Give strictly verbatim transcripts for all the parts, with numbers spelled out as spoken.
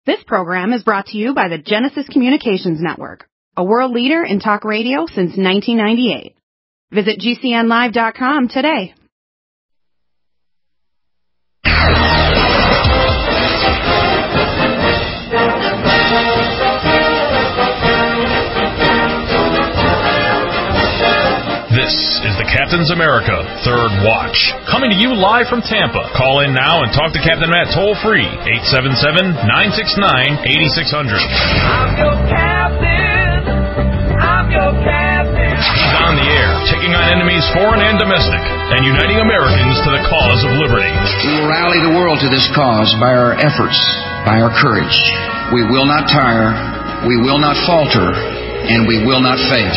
This program is brought to you by the Genesis Communications Network, a world leader in talk radio since nineteen ninety-eight. Visit G C N live dot com today. This is the Captain's America Third Watch, coming to you live from Tampa. Call in now and talk to Captain Matt toll-free, eight seven seven, nine six nine, eight six zero zero. I'm your captain. I'm your captain. He's on the air, taking on enemies foreign and domestic, and uniting Americans to the cause of liberty. We will rally the world to this cause by our efforts, by our courage. We will not tire, we will not falter, and we will not fail.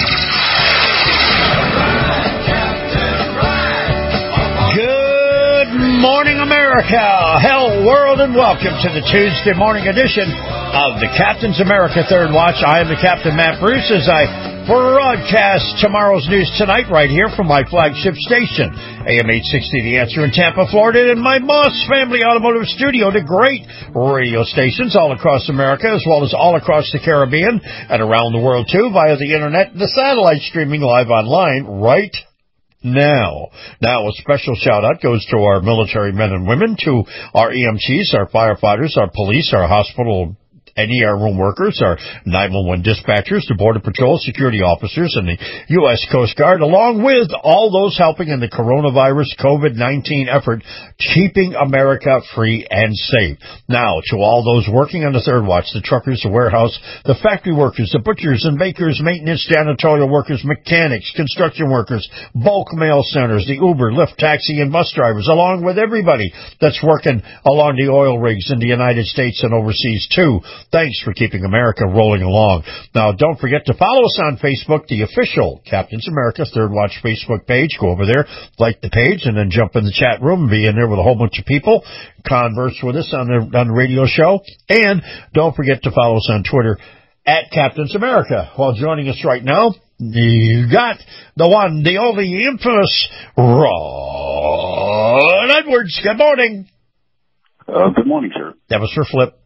Good morning, America, hell, world, and welcome to the Tuesday morning edition of the Captain's America Third Watch. I am the Captain, Matt Bruce, as I broadcast tomorrow's news tonight right here from my flagship station, A M eight sixty The Answer in Tampa, Florida, and my Moss Family Automotive Studio, to great radio stations all across America, as well as all across the Caribbean and around the world, too, via the Internet and the satellite streaming live online right now. Now, a special shout-out goes to our military men and women, to our E M Ts, our firefighters, our police, our hospital and E R room workers, our nine one one dispatchers, the Border Patrol, security officers, and the U S Coast Guard, along with all those helping in the coronavirus COVID nineteen effort, keeping America free and safe. Now, to all those working on the Third Watch, the truckers, the warehouse, the factory workers, the butchers and bakers, maintenance, janitorial workers, mechanics, construction workers, bulk mail centers, the Uber, Lyft, taxi, and bus drivers, along with everybody that's working along the oil rigs in the United States and overseas, too. Thanks for keeping America rolling along. Now, don't forget to follow us on Facebook, the official Captain's America Third Watch Facebook page. Go over there, like the page, and then jump in the chat room and be in there with a whole bunch of people. Converse with us on the, on the radio show. And don't forget to follow us on Twitter, at Captain's America. While joining us right now, you got the one, the only, infamous Ron Edwards. Good morning. Uh, good morning, sir. That was for Flip.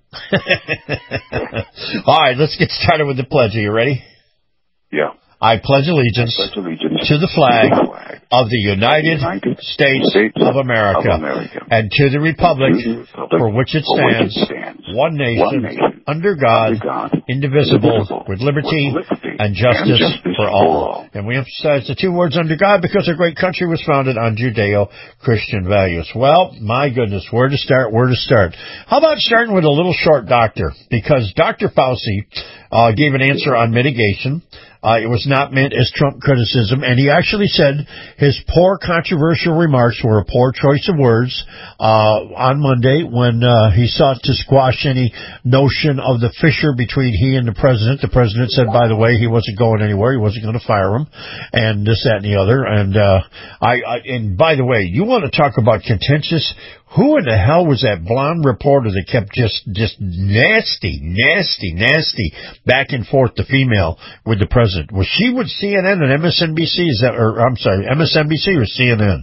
All right, let's get started with the pledge. Are you ready? Yeah. I pledge allegiance, I pledge allegiance to the flag, to the flag of the United, United States, States of, America, of America, and to the republic, to the republic for which it stands, which it stands one, nation, one nation, under God, under God indivisible, indivisible, with liberty, with liberty and justice, and justice for, for all. all. And we emphasize the two words under God because our great country was founded on Judeo-Christian values. Well, my goodness, where to start, where to start? How about starting with a little short doctor? Because Doctor Fauci uh, gave an answer on mitigation. Uh, it was not meant as Trump criticism, and he actually said his poor controversial remarks were a poor choice of words uh, on Monday when uh, he sought to squash any notion of the fissure between he and the president. The president said, by the way, he wasn't going anywhere. He wasn't going to fire him, and this, that, and the other. And uh, I, I and by the way, you want to talk about contentious? Who in the hell was that blonde reporter that kept just, just nasty, nasty, nasty back and forth, the female with the president? Was she with C N N and M S N B C? Is that, or I'm sorry, M S N B C or C N N?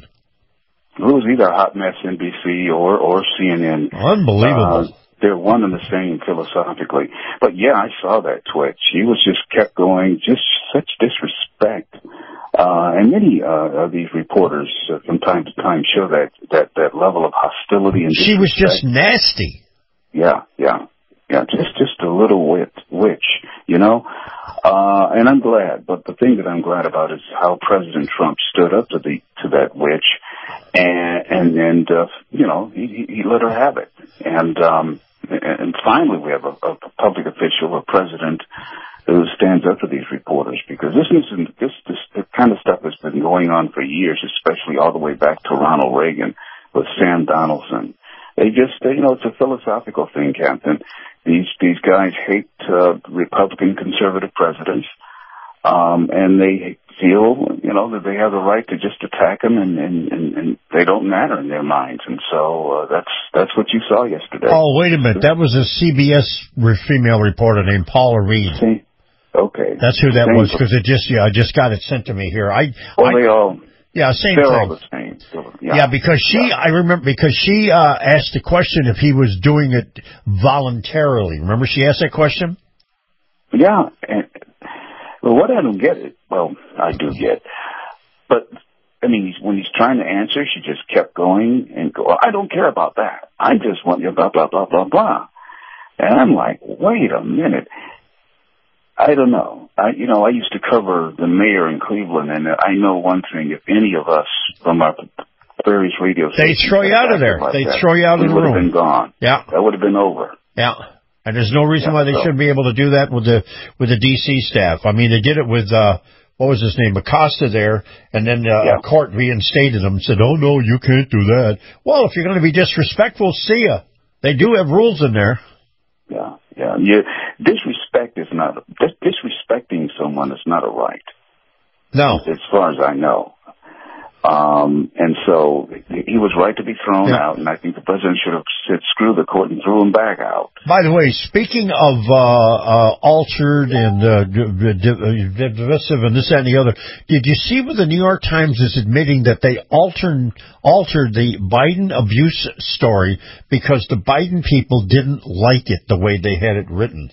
It was either Hot Mess N B C or, or C N N. Unbelievable. Uh, they're one and the same philosophically. But yeah, I saw that twitch. She was just kept going, just such disrespect. Uh, and many, uh, of these reporters uh, from time to time show that, that, that level of hostility and disrespect. She was just nasty. Yeah, yeah, yeah, just, just a little wit, witch, you know? Uh, and I'm glad, but the thing that I'm glad about is how President Trump stood up to the, to that witch and, and, and, uh, you know, he, he let her have it. And, um, and finally we have a, a public official, a president, who stands up to these reporters, because this isn't, this, this, this kind of stuff has been going on for years, especially all the way back to Ronald Reagan with Sam Donaldson. They just, they, you know, it's a philosophical thing, Captain. These, these guys hate, uh, Republican conservative presidents, um, and they feel, you know, that they have the right to just attack them, and, and, and, and they don't matter in their minds. And so, uh, that's, that's what you saw yesterday. Oh, wait a minute. That was a C B S female reporter named Paula Reed. See? Okay. That's who that Same was, because it just, yeah, I just got it sent to me here. I, well, I, they all, Yeah, same They're thing. all the same. Yeah, yeah because she, yeah. I remember, because she uh, asked the question if he was doing it voluntarily. Remember she asked that question? Yeah. And, well, what I don't get, it, well, I do get, but, I mean, he's, when he's trying to answer, she just kept going and go, I don't care about that. I just want you, blah, blah, blah, blah, blah. And I'm like, wait a minute. I don't know. I, you know, I used to cover the mayor in Cleveland, and I know one thing. If any of us from our various radio stations... They'd throw you out of there. Like They'd that, throw you out of the room. We would have been gone. Yeah. That would have been over. Yeah. And there's no reason yeah, why they so. shouldn't be able to do that with the with the D C staff. I mean, they did it with, uh, what was his name, Acosta there, and then uh, yeah. a court reinstated him and said, oh, no, you can't do that. Well, if you're going to be disrespectful, see ya. They do have rules in there. Yeah, yeah. You, disrespect is not, dis- disrespecting someone is not a right. No. As far as I know. Um, and so he was right to be thrown yeah. out, and I think the president should have said, screw the court, and threw him back out. By the way, speaking of uh, uh, altered and uh, divisive and this, that, and the other, did you see what the New York Times is admitting that they altered, altered the Biden abuse story because the Biden people didn't like it the way they had it written?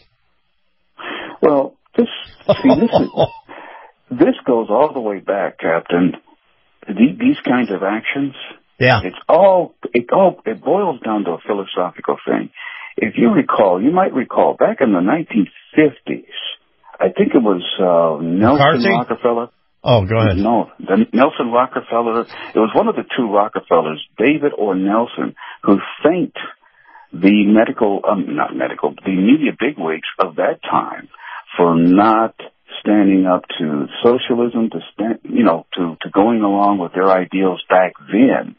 Well, this, see, this, is, this goes all the way back, Captain. These kinds of actions, yeah, it's all it all it boils down to a philosophical thing. If you recall, you might recall back in the nineteen fifties, I think it was uh, Nelson McCarthy? Rockefeller. Oh, go ahead. No, the Nelson Rockefeller. It was one of the two Rockefellers, David or Nelson, who thanked the medical, um, not medical, the media bigwigs of that time for not standing up to socialism, to stand, you know, to, to going along with their ideals back then.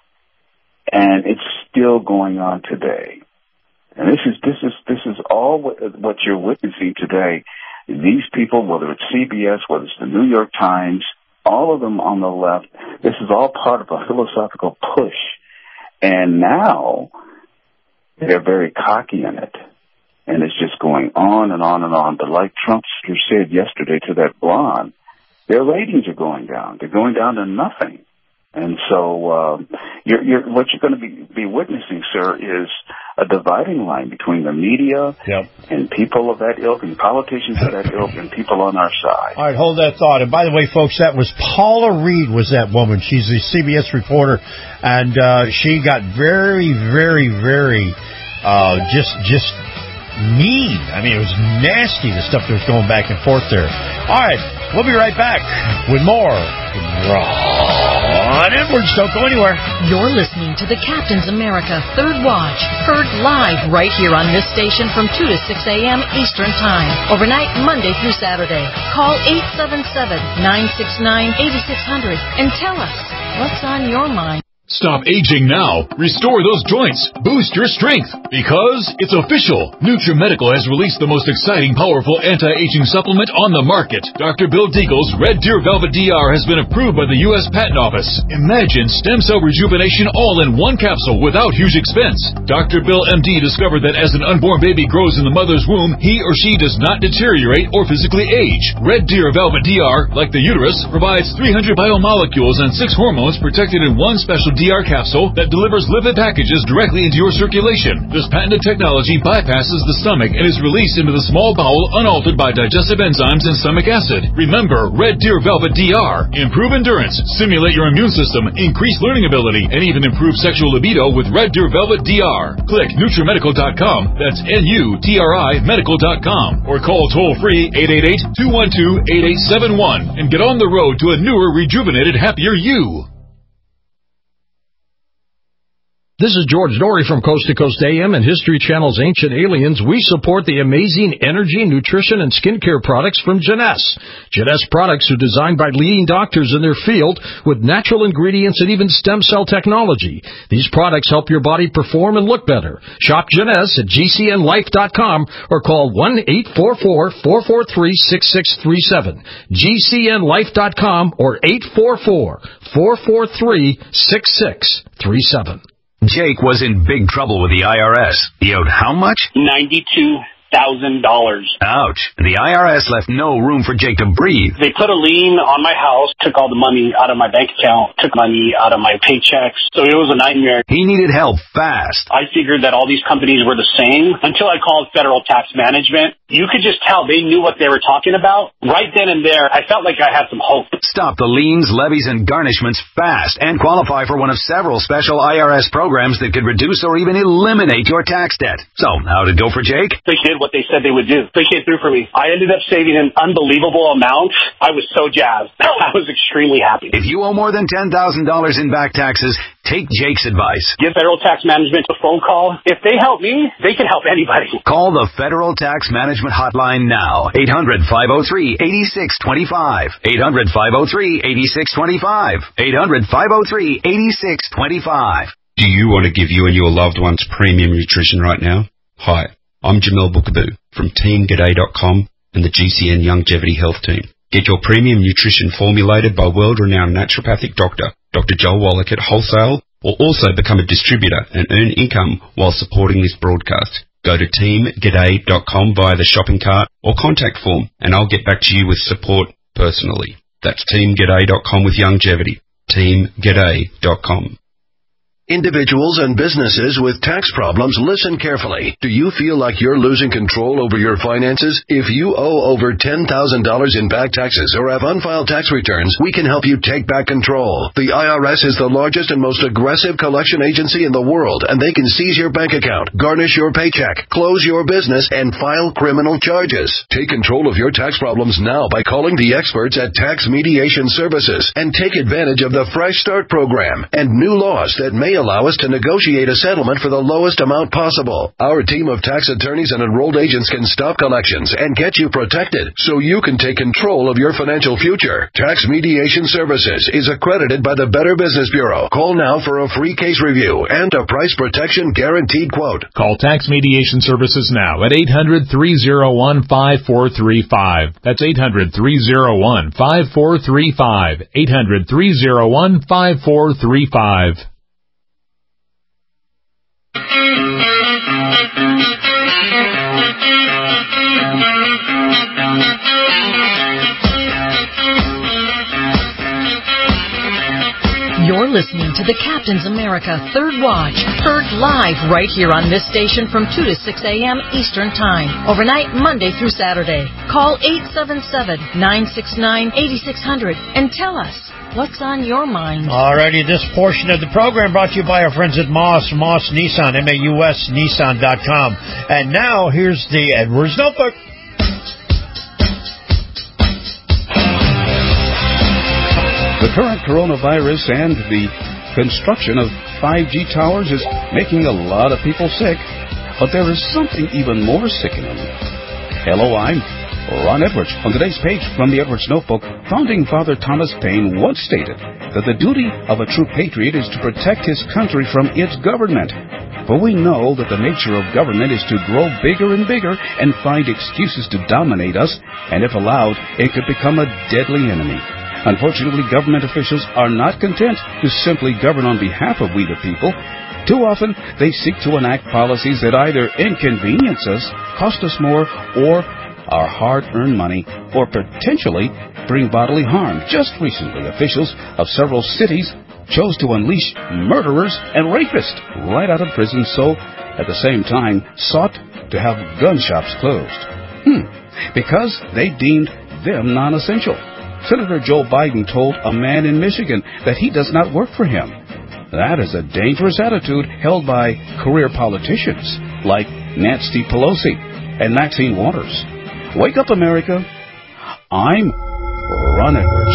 And it's still going on today. And this is, this is, this is all what, what you're witnessing today. These people, whether it's C B S, whether it's the New York Times, all of them on the left, this is all part of a philosophical push. And now they're very cocky in it. And it's just going on and on and on. But like Trump said yesterday to that blonde, their ratings are going down. They're going down to nothing. And so uh, you're, you're, what you're going to be, be witnessing, sir, is a dividing line between the media yep. and people of that ilk and politicians of that ilk and people on our side. All right, hold that thought. And by the way, folks, that was Paula Reed was that woman. She's a C B S reporter, and uh, she got very, very, very uh, just just... mean. I mean, it was nasty, the stuff that was going back and forth there. All right, we'll be right back with more Ron Edwards. Don't go anywhere. You're listening to the Captain's America Third Watch, heard live right here on this station from two to six a.m. Eastern Time, overnight Monday through Saturday. Call eight seven seven, nine six nine, eight six zero zero and tell us what's on your mind. Stop aging now. Restore those joints. Boost your strength. Because it's official. NutriMedical has released the most exciting, powerful anti-aging supplement on the market. Doctor Bill Deagle's Red Deer Velvet D R has been approved by the U S Patent Office. Imagine stem cell rejuvenation all in one capsule without huge expense. Doctor Bill M D discovered that as an unborn baby grows in the mother's womb, he or she does not deteriorate or physically age. Red Deer Velvet D R, like the uterus, provides three hundred biomolecules and six hormones protected in one special D R capsule that delivers lipid packages directly into your circulation. This patented technology bypasses the stomach and is released into the small bowel unaltered by digestive enzymes and stomach acid. Remember, Red Deer Velvet D R. Improve endurance, stimulate your immune system, increase learning ability, and even improve sexual libido with Red Deer Velvet D R. Click NutriMedical dot com. That's N U T R I medical dot com. Or call toll-free eight eight eight, two one two, eight eight seven one and get on the road to a newer, rejuvenated, happier you. This is George Dory from Coast to Coast A M and History Channel's Ancient Aliens. We support the amazing energy, nutrition, and skincare products from Jeunesse. Jeunesse products are designed by leading doctors in their field with natural ingredients and even stem cell technology. These products help your body perform and look better. Shop Jeunesse at G C N life dot com or call one eight four four, four four three, six six three seven. G C N life dot com or eight four four, four four three, six six three seven. Jake was in big trouble with the I R S. He owed how much? ninety-two thousand dollars. Ouch. The I R S left no room for Jake to breathe. They put a lien on my house, took all the money out of my bank account, took money out of my paychecks. So it was a nightmare. He needed help fast. I figured that all these companies were the same until I called Federal Tax Management. You could just tell they knew what they were talking about. Right then and there, I felt like I had some hope. Stop the liens, levies, and garnishments fast and qualify for one of several special I R S programs that could reduce or even eliminate your tax debt. So, how'd it go for Jake? They did what they said they would do. They came through for me. I ended up saving an unbelievable amount. I was so jazzed. I was extremely happy. If you owe more than ten thousand dollars in back taxes, take Jake's advice. Give Federal Tax Management a phone call. If they help me, they can help anybody. Call the Federal Tax Management Hotline now. eight hundred, five oh three, eight six two five. eight hundred, five oh three, eight six two five. eight hundred, five oh three, eight six two five. Do you want to give you and your loved ones premium nutrition right now? Hi, I'm Jamel Bookaboo from Team G'day dot com and the G C N Longevity Health Team. Get your premium nutrition formulated by world-renowned naturopathic doctor, Doctor Joel Wallach at wholesale, or also become a distributor and earn income while supporting this broadcast. Go to Team G'day dot com via the shopping cart or contact form, and I'll get back to you with support personally. That's Team G'day dot com with longevity. Team G'day dot com. Individuals and businesses with tax problems, listen carefully. Do you feel like you're losing control over your finances? If you owe over ten thousand dollars in back taxes or have unfiled tax returns, we can help you take back control. The I R S is the largest and most aggressive collection agency in the world, and they can seize your bank account, garnish your paycheck, close your business, and file criminal charges. Take control of your tax problems now by calling the experts at Tax Mediation Services and take advantage of the Fresh Start program and new laws that may allow us to negotiate a settlement for the lowest amount possible. Our team of tax attorneys and enrolled agents can stop collections and get you protected so you can take control of your financial future. Tax Mediation Services is accredited by the Better Business Bureau. Call now for a free case review and a price protection guaranteed quote. Call Tax Mediation Services now at eight hundred, three oh one, five four three five. That's eight hundred, three oh one, five four three five. eight hundred, three oh one, five four three five. You're listening to the Captain's America Third Watch, heard live right here on this station from two to six a.m. Eastern Time, overnight Monday through Saturday. Call eight seven seven, nine six nine, eight six zero zero and tell us what's on your mind. Alrighty, this portion of the program brought to you by our friends at Moss, Moss Nissan, M A U S, Nissan dot com. And now, here's the Edwards Notebook. The current coronavirus and the construction of five G towers is making a lot of people sick, but there is something even more sickening. Hello, I'm Ron Edwards. On today's page from the Edwards Notebook, Founding Father Thomas Paine once stated that the duty of a true patriot is to protect his country from its government. For we know that the nature of government is to grow bigger and bigger and find excuses to dominate us, and if allowed, it could become a deadly enemy. Unfortunately, government officials are not content to simply govern on behalf of we the people. Too often, they seek to enact policies that either inconvenience us, cost us more, or our hard-earned money, or potentially bring bodily harm. Just recently, officials of several cities chose to unleash murderers and rapists right out of prison, so at the same time sought to have gun shops closed. Hmm, because they deemed them non-essential. Senator Joe Biden told a man in Michigan that he does not work for him. That is a dangerous attitude held by career politicians like Nancy Pelosi and Maxine Waters. Wake up, America. I'm Ron Edwards.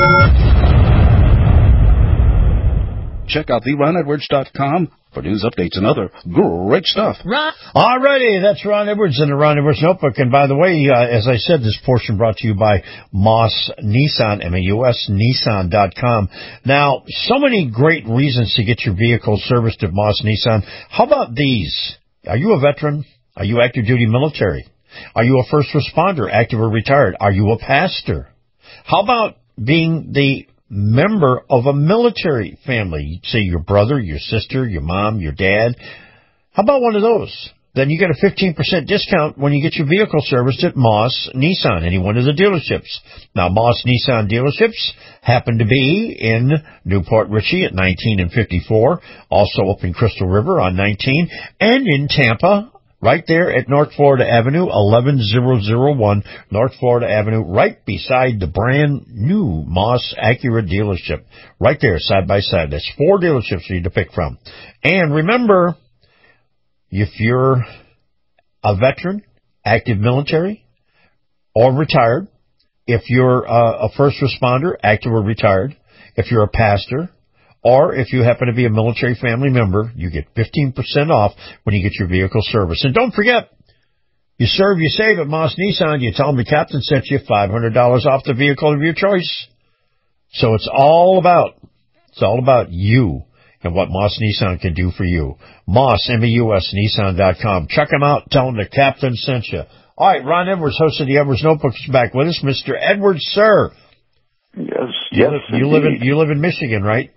Check out the ron edwards dot com for news updates and other great stuff. Ron. Alrighty, that's Ron Edwards in the Ron Edwards Notebook. And by the way, uh, as I said, this portion brought to you by Moss Nissan, M A U S, Nissan dot com. Now, so many great reasons to get your vehicle serviced at Moss Nissan. How about these? Are you a veteran? Are you active duty military? Are you a first responder, active or retired? Are you a pastor? How about being the member of a military family? Say your brother, your sister, your mom, your dad. How about one of those? then you get a fifteen percent discount when you get your vehicle serviced at Moss Nissan, any one of the dealerships. Now, Moss Nissan dealerships happen to be in Newport Richey at nineteen and fifty-four, also up in Crystal River on nineteen, and in Tampa, right there at North Florida Avenue, eleven thousand one North Florida Avenue, right beside the brand new Moss Acura dealership. Right there, side by side. That's four dealerships for you to pick from. And remember, if you're a veteran, active military, or retired, if you're uh, a first responder, active or retired, if you're a pastor, or if you happen to be a military family member, you get fifteen percent off when you get your vehicle serviced. And don't forget, you serve, you save at Moss Nissan. You tell them the captain sent you five hundred dollars off the vehicle of your choice. So it's all about, it's all about you and what Moss Nissan can do for you. Moss, M E U S, Nissan dot com. Check them out. Tell them the captain sent you. All right, Ron Edwards, host of the Edwards Notebook, is back with us. Mister Edwards, sir. Yes, you yes, live, you live in you live in Michigan, right?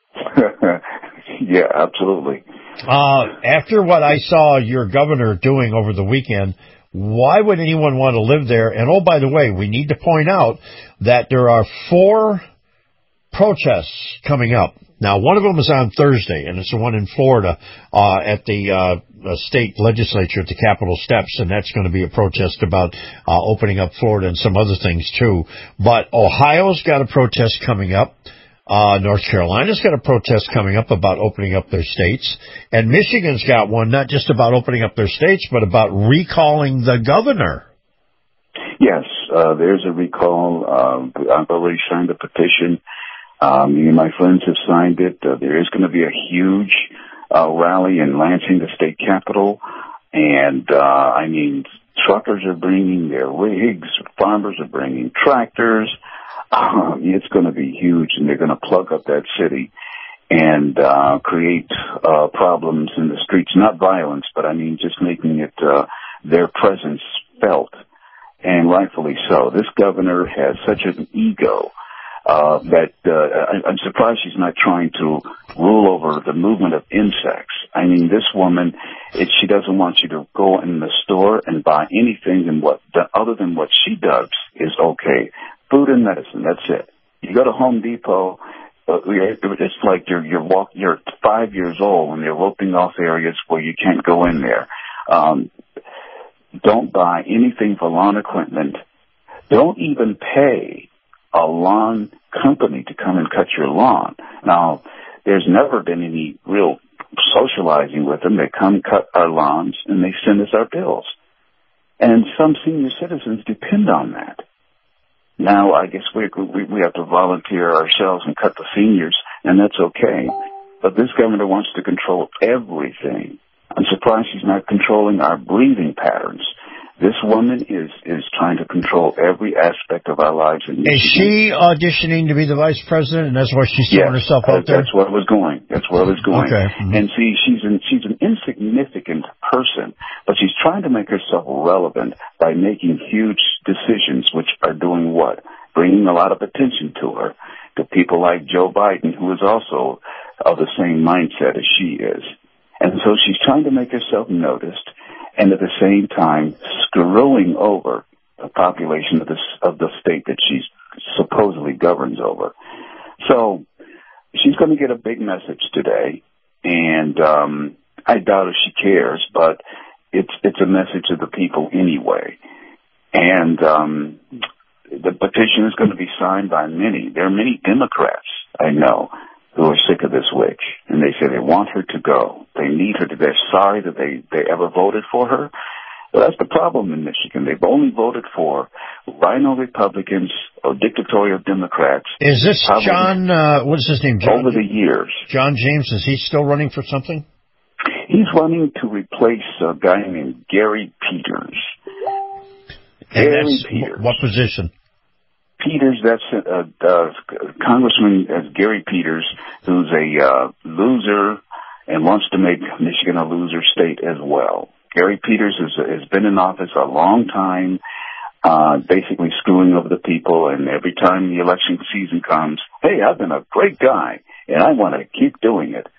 Yeah, absolutely. Uh, after what I saw your governor doing over the weekend, why would anyone want to live there? And oh, by the way, we need to point out that there are four protests coming up. Now, one of them is on Thursday, and it's the one in Florida uh, at the uh, state legislature at the Capitol steps, and that's going to be a protest about uh, opening up Florida and some other things, too. But Ohio's got a protest coming up. Uh, North Carolina's got a protest coming up about opening up their states. And Michigan's got one not just about opening up their states, but about recalling the governor. Yes, uh, there's a recall. Uh, I've already signed a petition. Um, me and my friends have signed it. Uh, there is going to be a huge uh, rally in Lansing, the state capital. And, uh, I mean, truckers are bringing their rigs. Farmers are bringing tractors. Uh, it's going to be huge, and they're going to plug up that city and uh, create uh, problems in the streets. Not violence, but I mean just making it uh, their presence felt, and rightfully so. This governor has such an ego uh, that uh, I, I'm surprised she's not trying to rule over the movement of insects. I mean, this woman, it, she doesn't want you to go in the store and buy anything and what other than what she does is okay. Food and medicine, that's it. You go to Home Depot, uh, it's like you're you're walk, you're five years old and they're roping off areas where you can't go in there. Um, don't buy anything for lawn equipment. Don't even pay a lawn company to come and cut your lawn. Now, there's never been any real socializing with them. They come cut our lawns and they send us our bills. And some senior citizens depend on that. Now, I guess we, we we have to volunteer ourselves and cut the seniors, and that's okay. But this governor wants to control everything. I'm surprised she's not controlling our breathing patterns. This woman is, is trying to control every aspect of our lives. In is she auditioning to be the vice president, and that's why she's throwing yes, herself out there? That's where I was going. That's where I was going. Okay. Mm-hmm. And see, she's an, she's an insignificant person, but she's trying to make herself relevant by making huge decisions, which are doing what? Bringing a lot of attention to her, to people like Joe Biden, who is also of the same mindset as she is. And so she's trying to make herself noticed, and at the same time screwing over the population of the, of the state that she supposedly governs over. So she's going to get a big message today, and um, I doubt if she cares, but it's it's a message to the people anyway. And um, the petition is going to be signed by many. There are many Democrats I know who are sick of this witch, and they say they want her to go. They need her to. They're sorry that they, they ever voted for her. But that's the problem in Michigan. They've only voted for rhino Republicans or dictatorial Democrats. Is this John, uh, what is his name? John, over the years. John James, is he still running for something? He's running to replace a guy named Gary Peters. And Gary that's, Peters. What position? Peters, that's uh, uh, Congressman as Gary Peters, who's a uh, loser and wants to make Michigan a loser state as well. Gary Peters has, has been in office a long time, uh, basically screwing over the people, and every time the election season comes, hey, I've been a great guy, and I want to keep doing it.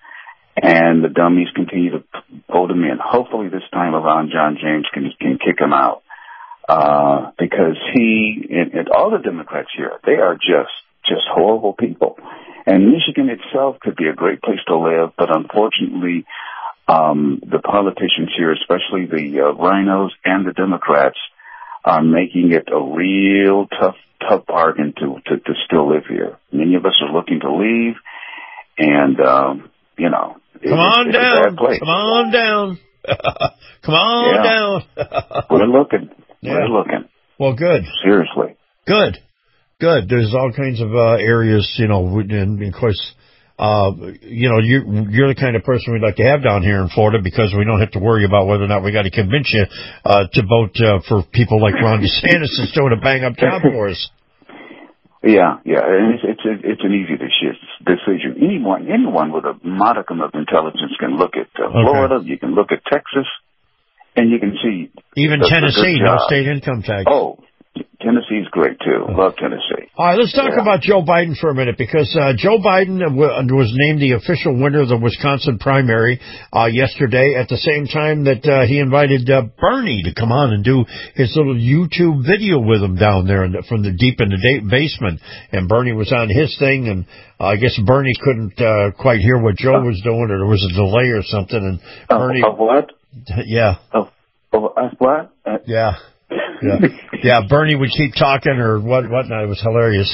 and the dummies continue to vote him in. Hopefully this time around, John James can can kick him out uh, because he and, and all the Democrats here, they are just just horrible people. And Michigan itself could be a great place to live, but unfortunately, um, the politicians here, especially the uh, rhinos and the Democrats, are making it a real tough, tough bargain to, to, to still live here. Many of us are looking to leave, and, um, you know. Come on it's, down. It's Come on down. Come on yeah. down. We're looking. Yeah. We're looking. Well, good. Seriously. Good. Good. There's all kinds of uh, areas, you know, and of course, uh, you know, you, you're the kind of person we'd like to have down here in Florida because we don't have to worry about whether or not we got to convince you uh, to vote uh, for people like Ron DeSantis that's doing a bang-up job for us. Yeah, yeah, and it's it's, a, it's an easy decision. Anyone, anyone with a modicum of intelligence can look at uh, Florida. Okay. You can look at Texas, and you can see even the, Tennessee, the no state income tax. Oh. Tennessee's great, too. Love Tennessee. All right, let's talk yeah. about Joe Biden for a minute, because uh, Joe Biden was named the official winner of the Wisconsin primary uh, yesterday, at the same time that uh, he invited uh, Bernie to come on and do his little YouTube video with him down there in the, from the deep in the basement. And Bernie was on his thing, and uh, I guess Bernie couldn't uh, quite hear what Joe was doing, or there was a delay or something. And uh, Bernie, uh, what? Yeah. Oh, uh, uh, what? Uh, yeah. Yeah, yeah. Bernie would keep talking or what, whatnot. It was hilarious.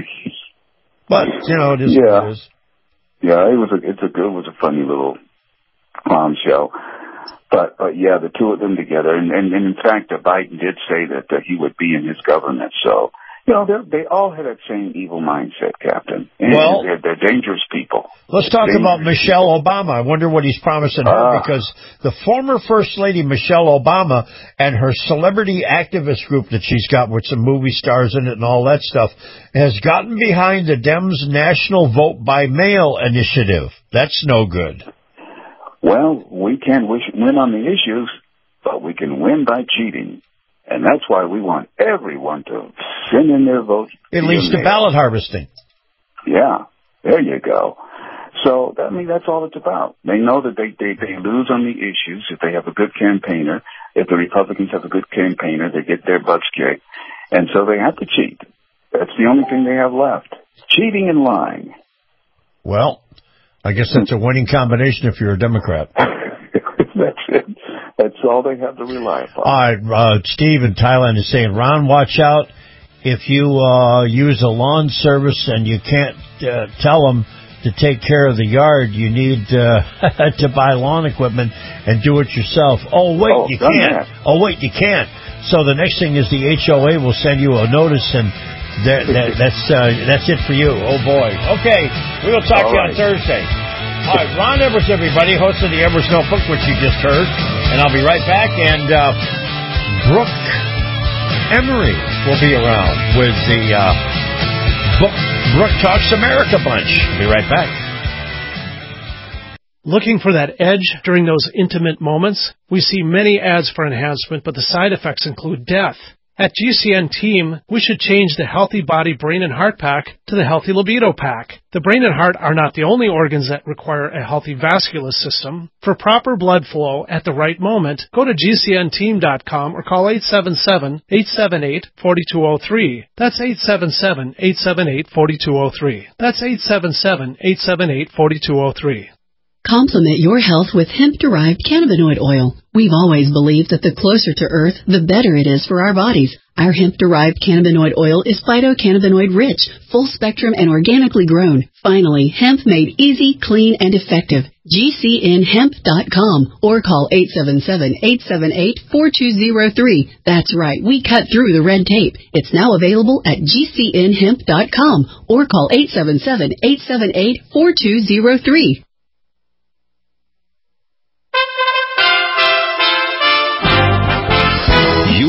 But you know, it is yeah. what it is. Yeah, it was a, it's a good, it was a funny little clown show. But, but yeah, the two of them together, and, and, and in fact, uh, Biden did say that uh, he would be in his government. So, you know, they all had that same evil mindset, Captain. And well, they're, they're dangerous people. Let's talk dangerous about Michelle people. Obama. I wonder what he's promising her, uh, because the former First Lady Michelle Obama and her celebrity activist group that she's got with some movie stars in it and all that stuff has gotten behind the Dems' National Vote by Mail initiative. That's no good. Well, we can't win on the issues, but we can win by cheating. And that's why we want everyone to send in their votes. It leads to ballot harvesting. Yeah, there you go. So, I mean, that's all it's about. They know that they, they, they lose on the issues if they have a good campaigner. If the Republicans have a good campaigner, they get their butts kicked. And so they have to cheat. That's the only thing they have left. Cheating and lying. Well, I guess that's a winning combination if you're a Democrat. That's it. That's all they have to rely upon. All right, uh, Steve in Thailand is saying, Ron, watch out. If you uh, use a lawn service and you can't uh, tell them to take care of the yard, you need uh, to buy lawn equipment and do it yourself. Oh, wait, oh, you can't. That. Oh, wait, you can't. So the next thing is the H O A will send you a notice, and that, that, that's uh, that's it for you. Oh, boy. Okay, we will talk to you on Thursday. All right, Ron Edwards, everybody, host of the Edwards Notebook, which you just heard. And I'll be right back. And uh, Brooke Emery will be around with the uh, Book Brooke Talks America bunch. Be right back. Looking for that edge during those intimate moments? We see many ads for enhancement, but the side effects include death. At G C N Team, we should change the Healthy Body, Brain, and Heart Pack to the Healthy Libido Pack. The brain and heart are not the only organs that require a healthy vascular system. For proper blood flow at the right moment, go to G C N team dot com or call eight seven seven, eight seven eight, four two zero three. That's eight seven seven, eight seven eight, four two zero three. That's eight seven seven, eight seven eight, four two zero three. Complement your health with hemp-derived cannabinoid oil. We've always believed that the closer to Earth, the better it is for our bodies. Our hemp-derived cannabinoid oil is phytocannabinoid rich, full-spectrum, and organically grown. Finally, hemp made easy, clean, and effective. G C N hemp dot com or call eight seven seven, eight seven eight, four two zero three. That's right, we cut through the red tape. It's now available at G C N hemp dot com or call eight seven seven, eight seven eight, four two zero three.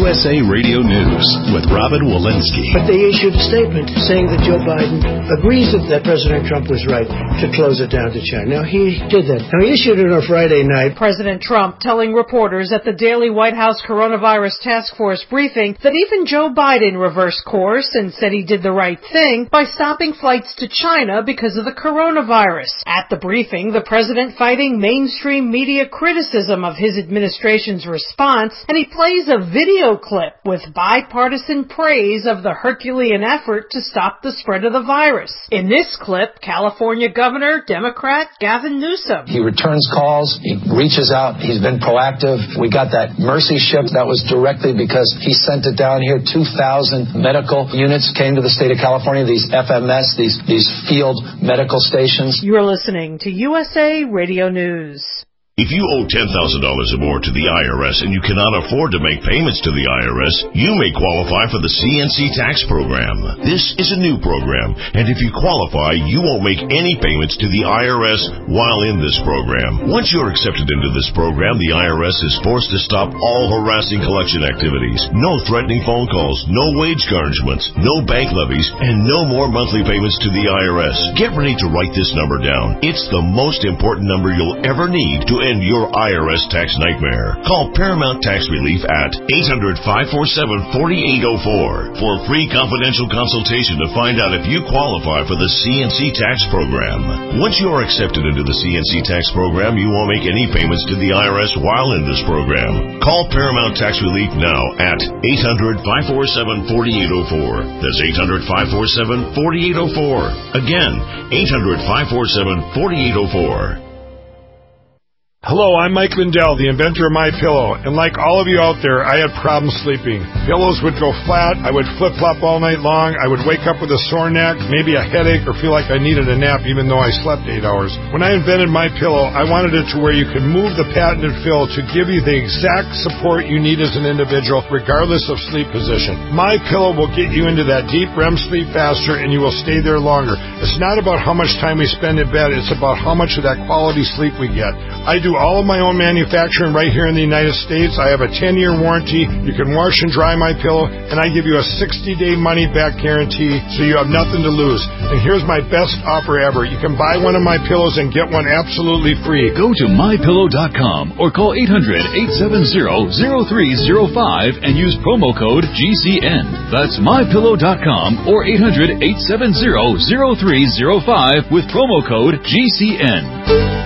S A Radio News with Robin Walensky. But they issued a statement saying that Joe Biden agrees that President Trump was right to close it down to China. Now, he did that. Now, he issued it on Friday night. President Trump telling reporters at the daily White House Coronavirus Task Force briefing that even Joe Biden reversed course and said he did the right thing by stopping flights to China because of the coronavirus. At the briefing, the president fighting mainstream media criticism of his administration's response, and he plays a video clip with bipartisan praise of the Herculean effort to stop the spread of the virus. In this clip, California Governor, Democrat Gavin Newsom. He returns calls. He reaches out. He's been proactive. We got that Mercy ship. That was directly because he sent it down here. two thousand medical units came to the state of California, these F M S, these, these field medical stations. You're listening to U S A Radio News. If you owe ten thousand dollars or more to the I R S and you cannot afford to make payments to the I R S, you may qualify for the C N C tax program. This is a new program, and if you qualify, you won't make any payments to the I R S while in this program. Once you're accepted into this program, the I R S is forced to stop all harassing collection activities. No threatening phone calls, no wage garnishments, no bank levies, and no more monthly payments to the I R S. Get ready to write this number down. It's the most important number you'll ever need to end your I R S tax nightmare. Call Paramount Tax Relief at eight hundred, five four seven, four eight zero four for a free confidential consultation to find out if you qualify for the C N C tax program. Once you are accepted into the C N C tax program, you won't make any payments to the I R S while in this program. Call Paramount Tax Relief now at eight hundred, five four seven, four eight zero four. That's eight hundred, five four seven, four eight zero four. Again, eight hundred, five four seven, four eight zero four. Hello, I'm Mike Lindell, the inventor of MyPillow, and like all of you out there, I had problems sleeping. Pillows would go flat, I would flip-flop all night long, I would wake up with a sore neck, maybe a headache, or feel like I needed a nap even though I slept eight hours. When I invented MyPillow, I wanted it to where you can move the patented fill to give you the exact support you need as an individual, regardless of sleep position. MyPillow will get you into that deep R E M sleep faster, and you will stay there longer. It's not about how much time we spend in bed, it's about how much of that quality sleep we get. I do all of my own manufacturing right here in the United States. I have a ten-year warranty. You can wash and dry my pillow, and I give you a sixty-day money-back guarantee, so you have nothing to lose. And here's my best offer ever. You can buy one of my pillows and get one absolutely free. Go to my pillow dot com or call eight hundred, eight seven zero, zero three zero five and use promo code G C N. That's my pillow dot com or eight hundred, eight seven zero, zero three zero five with promo code G C N.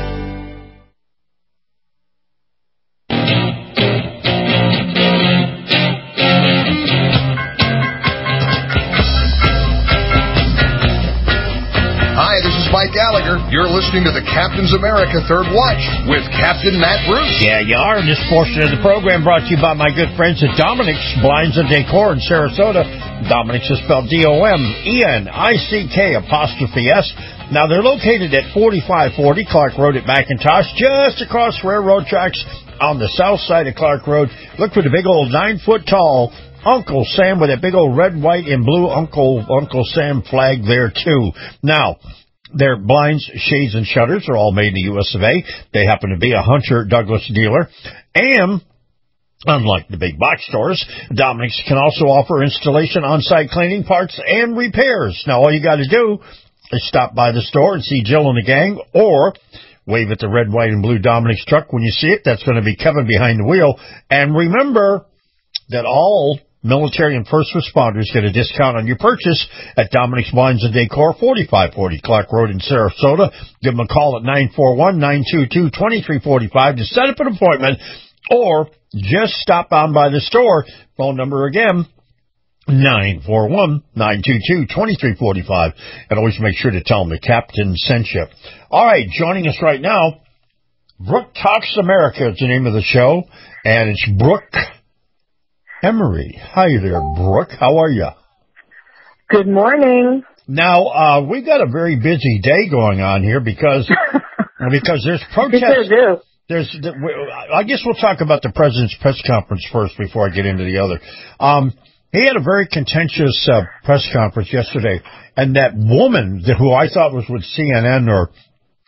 Mike Gallagher. You're listening to the Captain's America Third Watch with Captain Matt Bruce. Yeah, you are. This portion of the program brought to you by my good friends at Dominic's Blinds and Decor in Sarasota. Dominic's is spelled D O M E N I C K apostrophe S. Now, they're located at forty-five forty Clark Road at McIntosh, just across railroad tracks on the south side of Clark Road. Look for the big old nine-foot-tall Uncle Sam with that big old red, white, and blue Uncle Uncle Sam flag there, too. Now, their blinds, shades, and shutters are all made in the U S of A. They happen to be a Hunter Douglas dealer. And unlike the big box stores, Dominic's can also offer installation, on-site cleaning, parts, and repairs. Now, all you got to do is stop by the store and see Jill and the gang, or wave at the red, white, and blue Dominic's truck when you see it. That's going to be Kevin behind the wheel. And remember that all military and first responders get a discount on your purchase at Dominic's Blinds and Decor, forty-five forty Clark Road in Sarasota. Give them a call at nine four one, nine two two, two three four five to set up an appointment, or just stop on by the store. Phone number again, nine four one, nine two two, two three four five. And always make sure to tell them the captain sent you. All right, joining us right now, Brooke Talks America is the name of the show, and it's Brooke Emery. Hi there, Brooke. How are you? Good morning. Now, uh, we got a very busy day going on here because because there's protests. do. There's, I guess we'll talk about the president's press conference first before I get into the other. Um, he had a very contentious uh, press conference yesterday, and that woman who I thought was with C N N or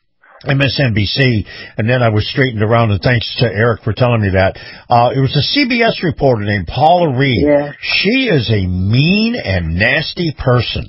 M S N B C, and then I was straightened around, and thanks to Eric for telling me that. Uh, it was a C B S reporter named Paula Reed. Yeah. She is a mean and nasty person.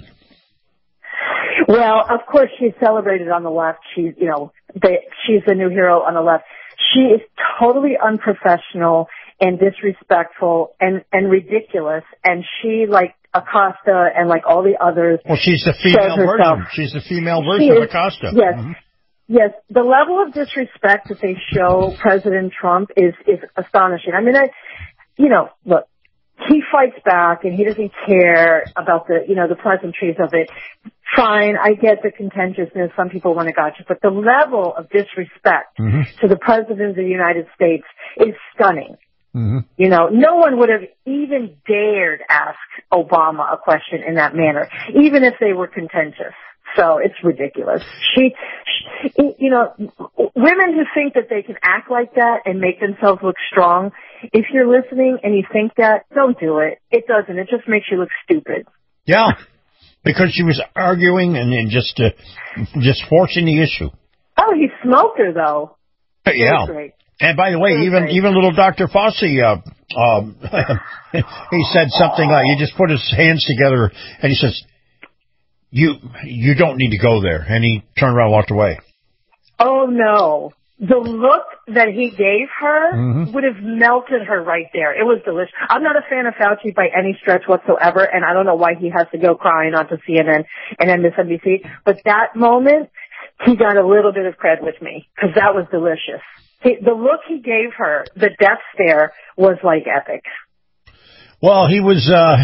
Well, of course, she's celebrated on the left. She's, you know, they, she's the new hero on the left. She is totally unprofessional and disrespectful and, and ridiculous, and she, like Acosta and like all the others... Well, she's the female version. She's the female version she of is, Acosta. Yes. Mm-hmm. Yes, the level of disrespect that they show President Trump is, is astonishing. I mean, I, you know, look, he fights back and he doesn't care about the, you know, the pleasantries of it. Fine, I get the contentiousness. Some people want to gotcha, but the level of disrespect mm-hmm. to the President of the United States is stunning. Mm-hmm. You know, no one would have even dared ask Obama a question in that manner, even if they were contentious. So it's ridiculous. She, she, you know, women who think that they can act like that and make themselves look strong, if you're listening and you think that, don't do it. It doesn't. It just makes you look stupid. Yeah, because she was arguing and, and just, uh, just forcing the issue. Oh, he smoked her, though. Yeah. Great. And by the way, even great. even little Doctor Fauci, uh, um, he said something like, he just put his hands together and he says, You you don't need to go there. And he turned around and walked away. Oh, no. The look that he gave her mm-hmm. would have melted her right there. It was delicious. I'm not a fan of Fauci by any stretch whatsoever, and I don't know why he has to go crying onto C N N and M S N B C. But that moment, he got a little bit of cred with me, because that was delicious. He, the look he gave her, the death stare, was like epic. Well, he was... uh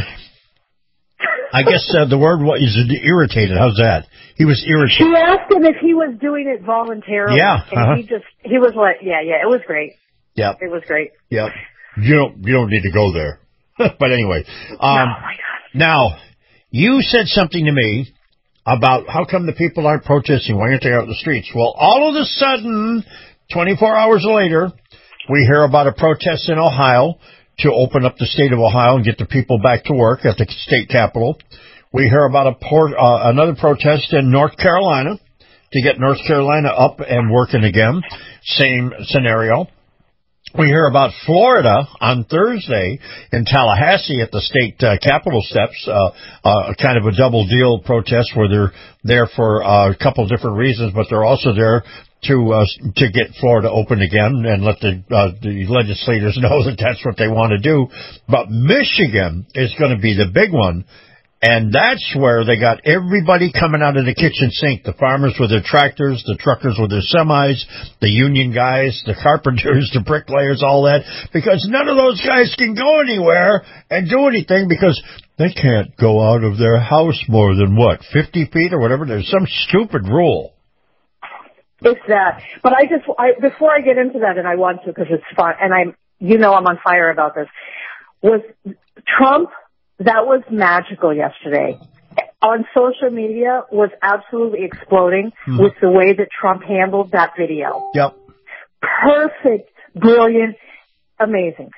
I guess uh, the word was irritated. How's that? He was irritated. She asked him if he was doing it voluntarily. Yeah. Uh-huh. And he just, he was like, yeah, yeah, it was great. Yep. It was great. Yep. You don't, you don't need to go there. But anyway. Um, oh, my God. Now, you said something to me about how come the people aren't protesting? Why aren't they out in the streets? Well, all of a sudden, twenty-four hours later, we hear about a protest in Ohio to open up the state of Ohio and get the people back to work at the state capitol. We hear about a port, uh, another protest in North Carolina to get North Carolina up and working again. Same scenario. We hear about Florida on Thursday in Tallahassee at the state uh, capitol steps, uh, uh, kind of a double deal protest where they're there for uh, a couple of different reasons, but they're also there to uh, to get Florida open again and let the uh, the legislators know that that's what they want to do. But Michigan is going to be the big one, and that's where they got everybody coming out of the kitchen sink, the farmers with their tractors, the truckers with their semis, the union guys, the carpenters, the bricklayers, all that, because none of those guys can go anywhere and do anything because they can't go out of their house more than, what, fifty feet or whatever? There's some stupid rule. It's that. But I just, I, before I get into that, and I want to because it's fun, and I'm, you know I'm on fire about this, was Trump, that was magical yesterday. On social media was absolutely exploding mm-hmm. with the way that Trump handled that video. Yep. Perfect, brilliant, amazing.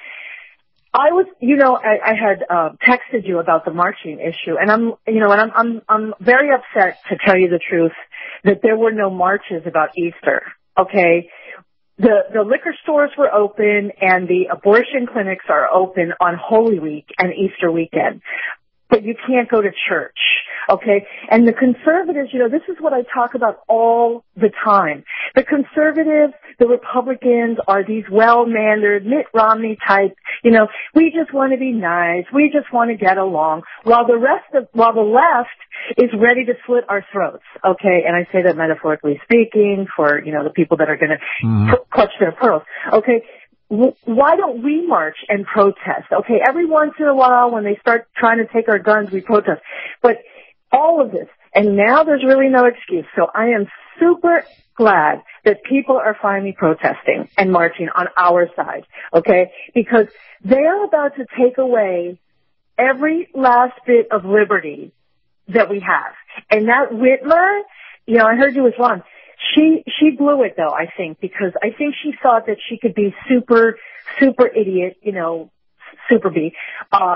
I was, you know, I, I had uh, texted you about the marching issue, and I'm, you know, and I'm, I'm, I'm very upset, to tell you the truth, that there were no marches about Easter. Okay, the the liquor stores were open, and the abortion clinics are open on Holy Week and Easter weekend, but you can't go to church. Okay, and the conservatives, you know, this is what I talk about all the time. The conservatives, the Republicans are these well-mannered Mitt Romney type, you know, we just want to be nice, we just want to get along, while the rest of, while the left is ready to slit our throats, okay, and I say that metaphorically speaking for, you know, the people that are going to mm-hmm. p- clutch their pearls, okay. Why don't we march and protest? Okay, every once in a while when they start trying to take our guns, we protest. But all of this, and now there's really no excuse. So I am super glad that people are finally protesting and marching on our side, okay? Because they're about to take away every last bit of liberty that we have. And that Whitmer, you know, I heard you was wrong. She, she blew it though, I think, because I think she thought that she could be super, super idiot, you know, super B, uh,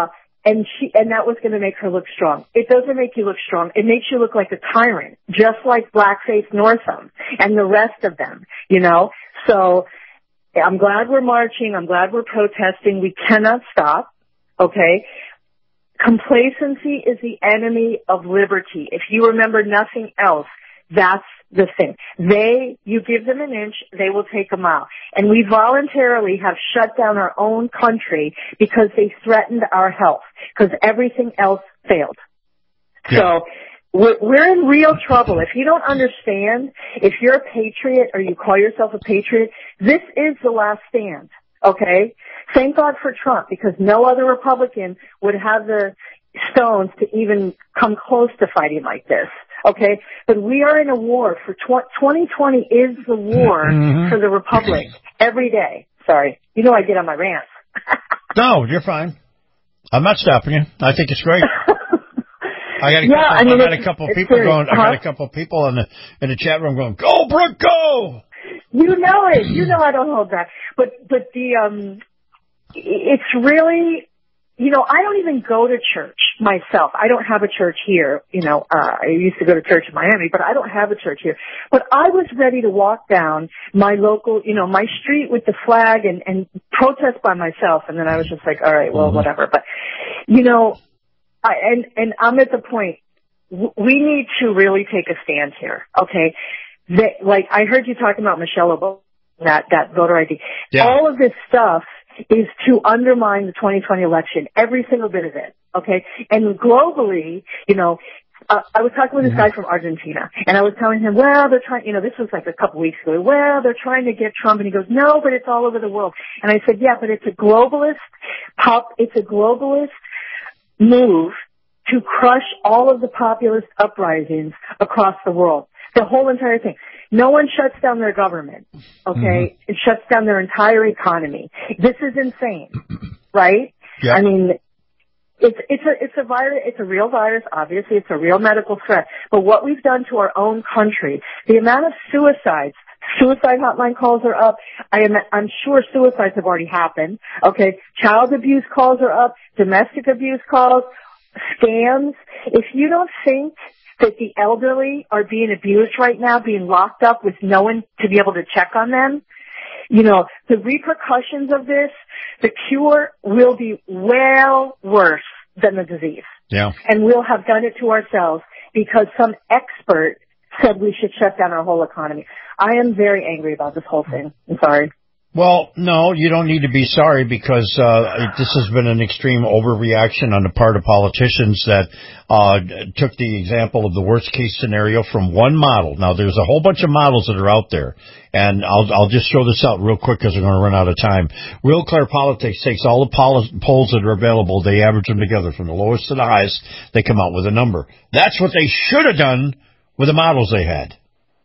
and she, and that was going to make her look strong. It doesn't make you look strong. It makes you look like a tyrant, just like Blackface Northam and the rest of them, you know? So I'm glad we're marching. I'm glad we're protesting. We cannot stop, okay? Complacency is the enemy of liberty. If you remember nothing else, that's the thing. They, you give them an inch, they will take a mile. And we voluntarily have shut down our own country because they threatened our health, because everything else failed. Yeah. So we're, we're in real trouble. If you don't understand, if you're a patriot or you call yourself a patriot, this is the last stand, okay? Thank God for Trump, because no other Republican would have the stones to even come close to fighting like this. Okay, but we are in a war for tw- twenty twenty is the war mm-hmm. for the Republic every day. Sorry, you know I get on my rants. No, you're fine. I'm not stopping you. I think it's great. I got a yeah, couple, I mean, I got a couple people serious. going. Uh-huh. I got a couple people in the in the chat room going, "Go, Brooke, go!" You know it. You know I don't hold back. But but the um, it's really. You know, I don't even go to church myself. I don't have a church here. You know, uh, I used to go to church in Miami, but I don't have a church here. But I was ready to walk down my local, you know, my street with the flag and, and protest by myself. And then I was just like, all right, well, mm-hmm. whatever. But, you know, I, and, and I'm at the point, w- we need to really take a stand here. Okay. That, like, I heard you talking about Michelle Obama, that, that voter I D. Yeah. All of this stuff is to undermine the twenty twenty election, every single bit of it, okay? And globally, you know, uh, I was talking with this guy from Argentina, and I was telling him, well, they're trying, you know, this was like a couple weeks ago, well, they're trying to get Trump, and he goes, no, but it's all over the world. And I said, yeah, but it's a globalist pop, it's a globalist move to crush all of the populist uprisings across the world. The whole entire thing. No one shuts down their government, okay? Mm-hmm. It shuts down their entire economy. This is insane, right? Yep. I mean, it's it's a it's a virus. It's a real virus. Obviously, it's a real medical threat. But what we've done to our own country, the amount of suicides, suicide hotline calls are up. I am I'm sure suicides have already happened. Okay, child abuse calls are up. Domestic abuse calls, scams. If you don't think that the elderly are being abused right now, being locked up with no one to be able to check on them, you know, the repercussions of this, the cure will be well worse than the disease. Yeah. And we'll have done it to ourselves because some expert said we should shut down our whole economy. I am very angry about this whole thing. I'm sorry. Well, no, you don't need to be sorry because uh this has been an extreme overreaction on the part of politicians that uh took the example of the worst case scenario from one model. Now, there's a whole bunch of models that are out there, and I'll I'll just show this out real quick because we're going to run out of time. Real Clear Politics takes all the pol- polls that are available, they average them together from the lowest to the highest, they come out with a number. That's what they should have done with the models they had.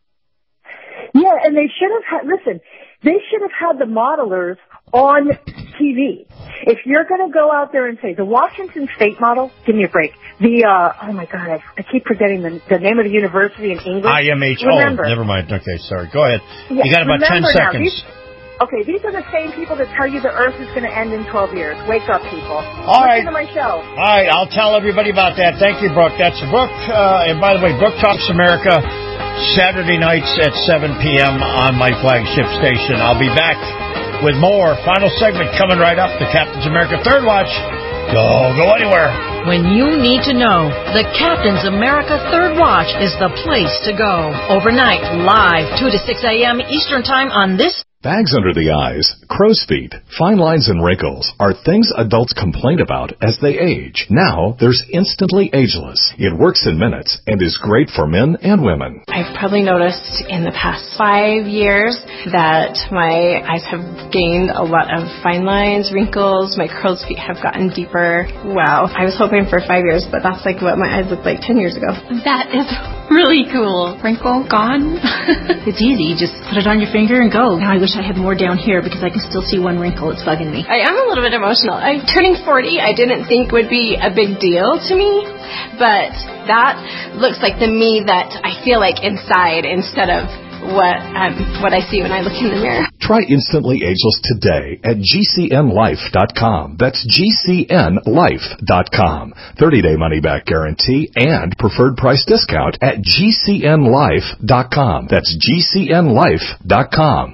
Yeah, and they should have had, listen, they should have had the modelers on T V. If you're going to go out there and say, the Washington State model, give me a break. The, uh, oh my God, I, I keep forgetting the, the name of the university in English. I M H. Remember. Oh, never mind. Okay, sorry. Go ahead. Yeah, you got about ten now, seconds. These, okay, these are the same people that tell you the Earth is going to end in twelve years. Wake up, people. All Listen right. to my show. All right, I'll tell everybody about that. Thank you, Brooke. That's Brooke. Uh, and by the way, Brooke Talks America, Saturday nights at seven p.m. on my flagship station. I'll be back with more. Final segment coming right up. The Captain's America Third Watch. Go, go anywhere. When you need to know, the Captain's America Third Watch is the place to go. Overnight, live, two to six a.m. Eastern Time on this. Bags under the eyes, crow's feet, fine lines and wrinkles are things adults complain about as they age. Now, there's Instantly Ageless. It works in minutes and is great for men and women. I've probably noticed in the past five years that my eyes have gained a lot of fine lines, wrinkles, my crow's feet have gotten deeper. Wow. I was hoping for five years, but that's like what my eyes looked like ten years ago. That is really cool. Wrinkle gone. It's easy. You just put it on your finger and go. Now I wish I had more down here because I can still see one wrinkle. It's bugging me. I am a little bit emotional. I'm turning forty. I didn't think would be a big deal to me, but that looks like the me that I feel like inside instead of what um, what I see when I look in the mirror. Try Instantly Ageless today at G C N life dot com. That's G C N life dot com. thirty-day money-back guarantee and preferred price discount at G C N life dot com. That's G C N life dot com.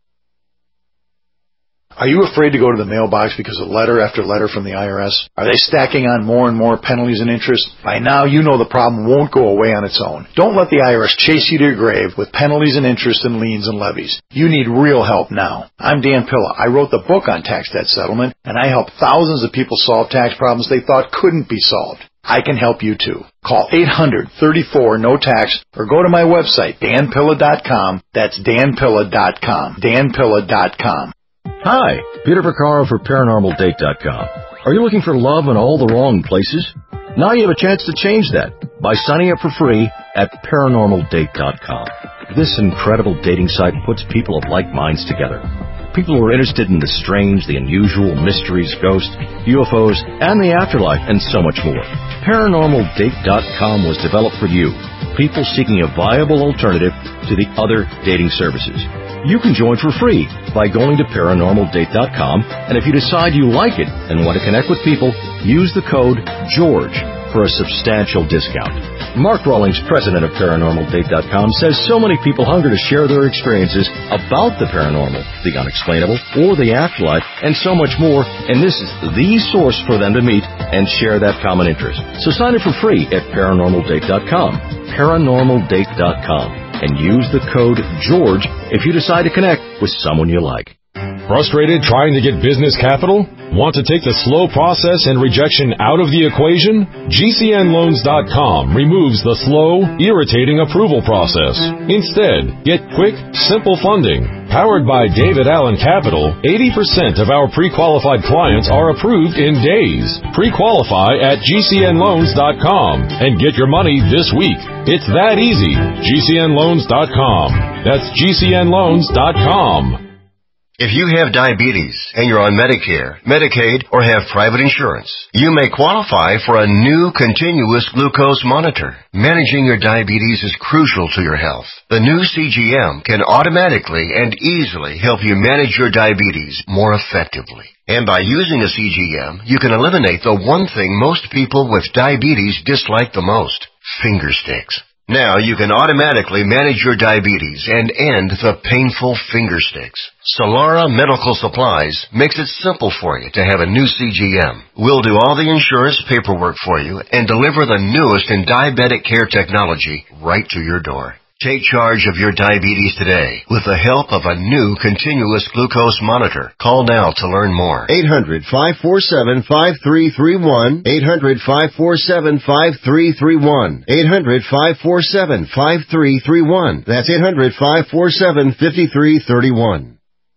Are you afraid to go to the mailbox because of letter after letter from the I R S? Are they stacking on more and more penalties and interest? By now, you know the problem won't go away on its own. Don't let the I R S chase you to your grave with penalties and interest and liens and levies. You need real help now. I'm Dan Pilla. I wrote the book on tax debt settlement, and I help thousands of people solve tax problems they thought couldn't be solved. I can help you too. Call eight hundred, thirty-four, no tax or go to my website, dan pilla dot com. That's dan pilla dot com. dan pilla dot com. Hi, Peter Vaccaro for paranormal date dot com. Are you looking for love in all the wrong places? Now you have a chance to change that by signing up for free at paranormal date dot com. This incredible dating site puts people of like minds together. People who are interested in the strange, the unusual, mysteries, ghosts, U F Os, and the afterlife, and so much more. paranormal date dot com was developed for you, people seeking a viable alternative to the other dating services. You can join for free by going to paranormal date dot com, and if you decide you like it and want to connect with people, use the code GEORGE for a substantial discount. Mark Rawlings, president of paranormal date dot com, says so many people hunger to share their experiences about the paranormal, the unexplainable, or the afterlife, and so much more, and this is the source for them to meet and share that common interest. So sign up for free at paranormal date dot com, paranormal date dot com, and use the code GEORGE if you decide to connect with someone you like. Frustrated trying to get business capital? Want to take the slow process and rejection out of the equation? G C N loans dot com removes the slow, irritating approval process. Instead, get quick, simple funding. Powered by David Allen Capital, eighty percent of our pre-qualified clients are approved in days. Pre-qualify at G C N loans dot com and get your money this week. It's that easy. G C N loans dot com. That's G C N loans dot com. If you have diabetes and you're on Medicare, Medicaid, or have private insurance, you may qualify for a new continuous glucose monitor. Managing your diabetes is crucial to your health. The new C G M can automatically and easily help you manage your diabetes more effectively. And by using a C G M, you can eliminate the one thing most people with diabetes dislike the most, finger sticks. Now you can automatically manage your diabetes and end the painful finger sticks. Solara Medical Supplies makes it simple for you to have a new C G M. We'll do all the insurance paperwork for you and deliver the newest in diabetic care technology right to your door. Take charge of your diabetes today with the help of a new continuous glucose monitor. Call now to learn more. eight hundred, five four seven, five three three one. eight hundred, five four seven, five three three one. eight hundred, five four seven, five three three one. That's eight hundred, five four seven, five three three one.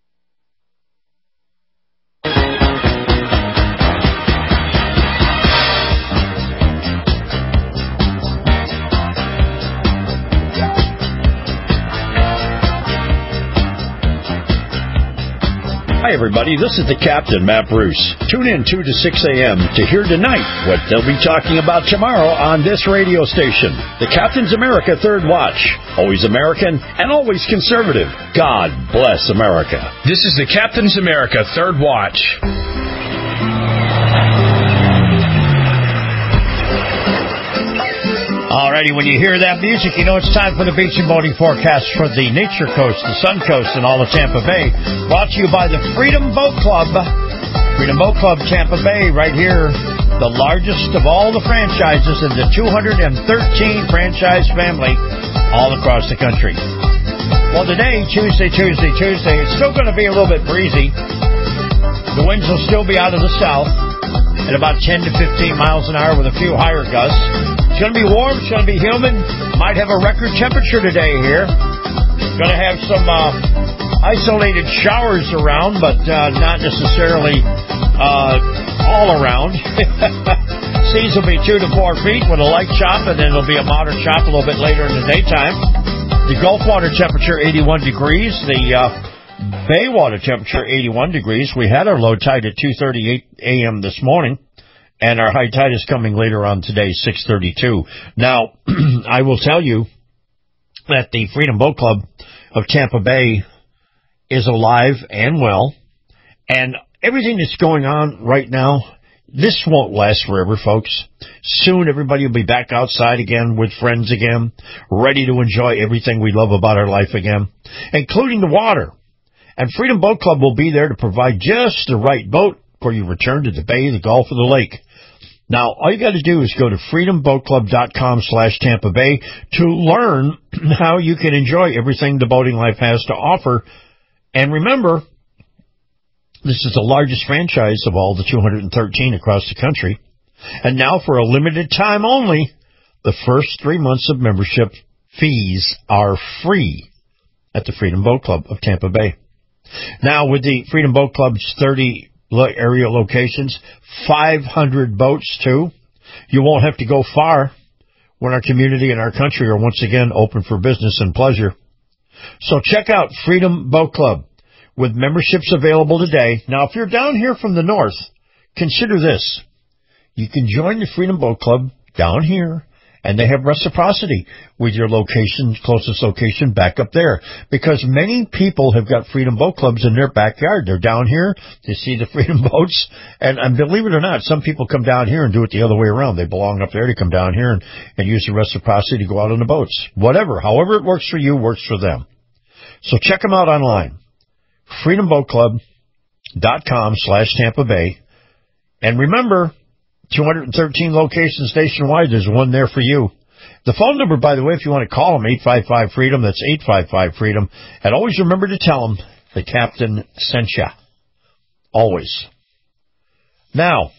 Hi, everybody. This is the Captain, Matt Bruce. Tune in two to six a.m. to hear tonight what they'll be talking about tomorrow on this radio station. The Captain's America Third Watch. Always American and always conservative. God bless America. This is the Captain's America Third Watch. Alrighty, when you hear that music, you know it's time for the beach and boating forecast for the Nature Coast, the Sun Coast, and all of Tampa Bay. Brought to you by the Freedom Boat Club. Freedom Boat Club, Tampa Bay, right here. The largest of all the franchises in the two hundred thirteen franchise family all across the country. Well, today, Tuesday, Tuesday, Tuesday, it's still going to be a little bit breezy. The winds will still be out of the south at about ten to fifteen miles an hour with a few higher gusts. It's going to be warm. It's going to be humid. Might have a record temperature today here. Going to have some uh, isolated showers around, but uh, not necessarily uh, all around. Seas will be two to four feet with a light chop, and then it'll be a moderate chop a little bit later in the daytime. The Gulf water temperature, eighty-one degrees. The uh, Bay water temperature, eighty-one degrees. We had our low tide at two thirty-eight a.m. this morning. And our high tide is coming later on today, six thirty-two. Now, I will tell you that the Freedom Boat Club of Tampa Bay is alive and well, and everything that's going on right now, this won't last forever, folks. Soon everybody will be back outside again with friends again, ready to enjoy everything we love about our life again, including the water. And Freedom Boat Club will be there to provide just the right boat for your return to the bay, the Gulf, or the lake. Now, all you got to do is go to freedom boat club dot com slash Tampa Bay to learn how you can enjoy everything the boating life has to offer. And remember, this is the largest franchise of all the two hundred thirteen across the country. And now, for a limited time only, the first three months of membership fees are free at the Freedom Boat Club of Tampa Bay. Now, with the Freedom Boat Club's thirty area locations, five hundred boats, too, you won't have to go far when our community and our country are once again open for business and pleasure. So check out Freedom Boat Club with memberships available today. Now, if you're down here from the north, consider this. You can join the Freedom Boat Club down here, and they have reciprocity with your location, closest location back up there. Because many people have got Freedom Boat Clubs in their backyard. They're down here, they see the Freedom Boats, and, and believe it or not, some people come down here and do it the other way around. They belong up there to come down here and, and use the reciprocity to go out on the boats. Whatever, however it works for you, works for them. So check them out online. freedom boat club dot com slash Tampa Bay. And remember, two hundred thirteen locations nationwide. There's one there for you. The phone number, by the way, if you want to call them, eight five five freedom. That's eight five five freedom. And always remember to tell them the captain sent you. Always. Now,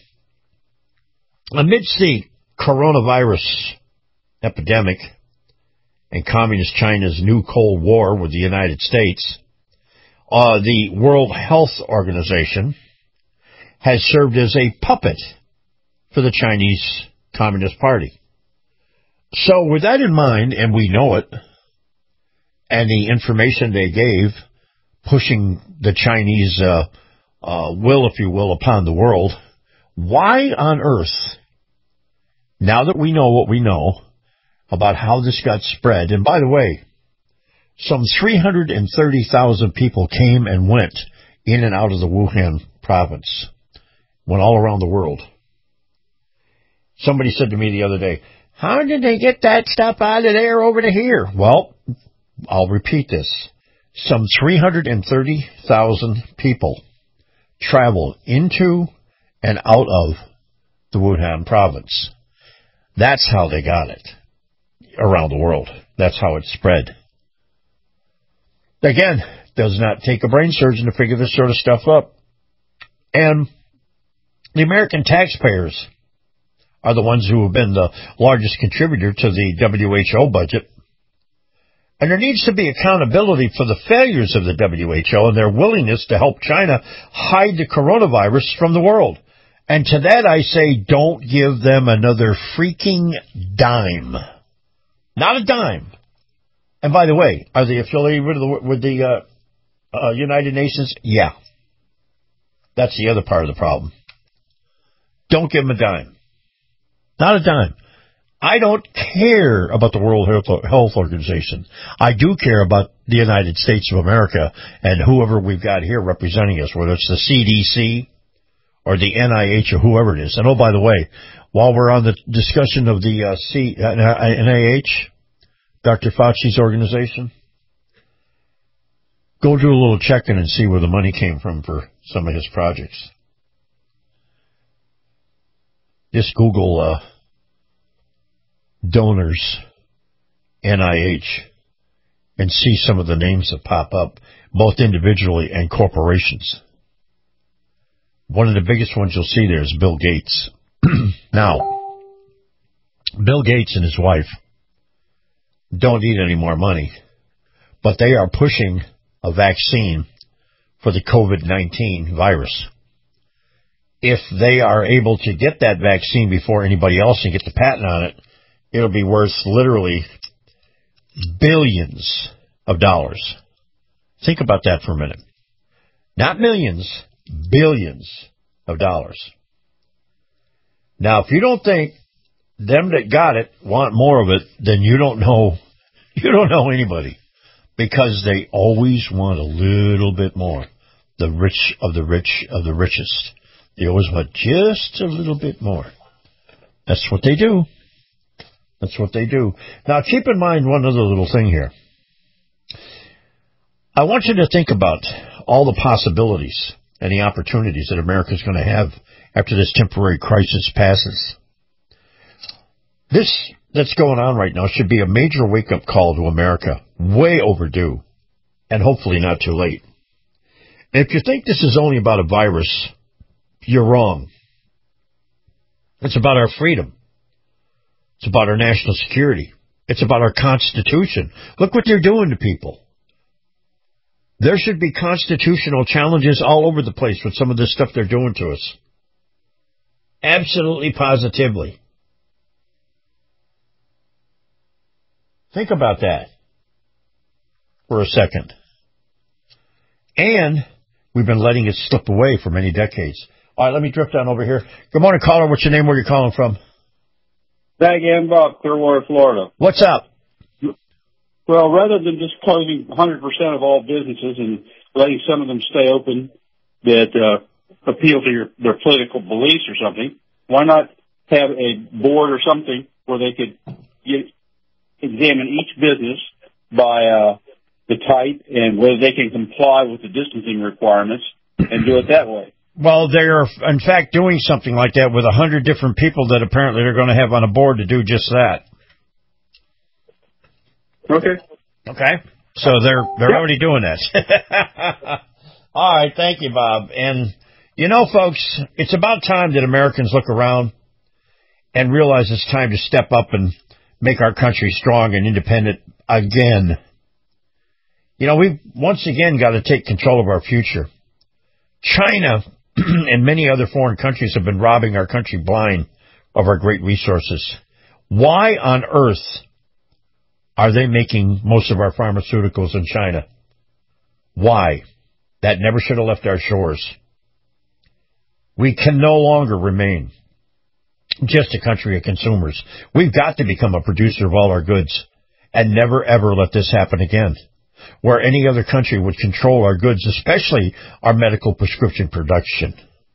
amidst the coronavirus epidemic and Communist China's new Cold War with the United States, uh, the World Health Organization has served as a puppet for the Chinese Communist Party. So with that in mind, and we know it, and the information they gave, pushing the Chinese uh, uh, will, if you will, upon the world, why on earth, now that we know what we know about how this got spread, and by the way, some three hundred thirty thousand people came and went in and out of the Wuhan province, went all around the world. Somebody said to me the other day, how did they get that stuff out of there over to here? Well, I'll repeat this. Some three hundred thirty thousand people traveled into and out of the Wuhan province. That's how they got it around the world. That's how it spread. Again, does not take a brain surgeon to figure this sort of stuff up. And the American taxpayers are the ones who have been the largest contributor to the W H O budget. And there needs to be accountability for the failures of the W H O and their willingness to help China hide the coronavirus from the world. And to that I say, don't give them another freaking dime. Not a dime. And by the way, are they affiliated with the, with the uh, uh, United Nations? Yeah. That's the other part of the problem. Don't give them a dime. Not a dime. I don't care about the World Health Organization. I do care about the United States of America and whoever we've got here representing us, whether it's the C D C or the N I H or whoever it is. And oh, by the way, while we're on the discussion of the uh, C, uh, N I H, Doctor Fauci's organization, go do a little checking and see where the money came from for some of his projects. Just Google uh, donors, N I H, and see some of the names that pop up, both individually and corporations. One of the biggest ones you'll see there is Bill Gates. Now, Bill Gates and his wife don't need any more money, but they are pushing a vaccine for the COVID nineteen virus. If they are able to get that vaccine before anybody else and get the patent on it, it'll be worth literally billions of dollars. Think about that for a minute. Not millions, billions of dollars. Now, if you don't think them that got it want more of it, then you don't know, you don't know anybody. because they always want a little bit more. The rich of the rich of the richest. They always want just a little bit more. That's what they do. That's what they do. Now, keep in mind one other little thing here. I want you to think about all the possibilities and the opportunities that America's going to have after this temporary crisis passes. This that's going on right now should be a major wake-up call to America. Way overdue. And hopefully not too late. And if you think this is only about a virus, you're wrong. It's about our freedom. It's about our national security. It's about our Constitution. Look what they're doing to people. There should be constitutional challenges all over the place with some of this stuff they're doing to us. Absolutely, positively. Think about that for a second. And we've been letting it slip away for many decades. All right, let me drift down over here. Good morning, caller. What's your name? Where are you calling from? Diane Bob, Clearwater, Florida. What's up? Well, rather than just closing one hundred percent of all businesses and letting some of them stay open that uh, appeal to your, their political beliefs or something, why not have a board or something where they could get, examine each business by uh, the type and whether they can comply with the distancing requirements and do it that way? Well, they are, in fact, doing something like that with a hundred different people that apparently they're going to have on a board to do just that. Okay. Okay. So they're they're already doing that. All right. Thank you, Bob. And, you know, folks, it's about time that Americans look around and realize it's time to step up and make our country strong and independent again. You know, we've once again got to take control of our future. China and many other foreign countries have been robbing our country blind of our great resources. Why on earth are they making most of our pharmaceuticals in China? Why? That never should have left our shores. We can no longer remain just a country of consumers. We've got to become a producer of all our goods and never, ever let this happen again, where any other country would control our goods, especially our medical prescription production.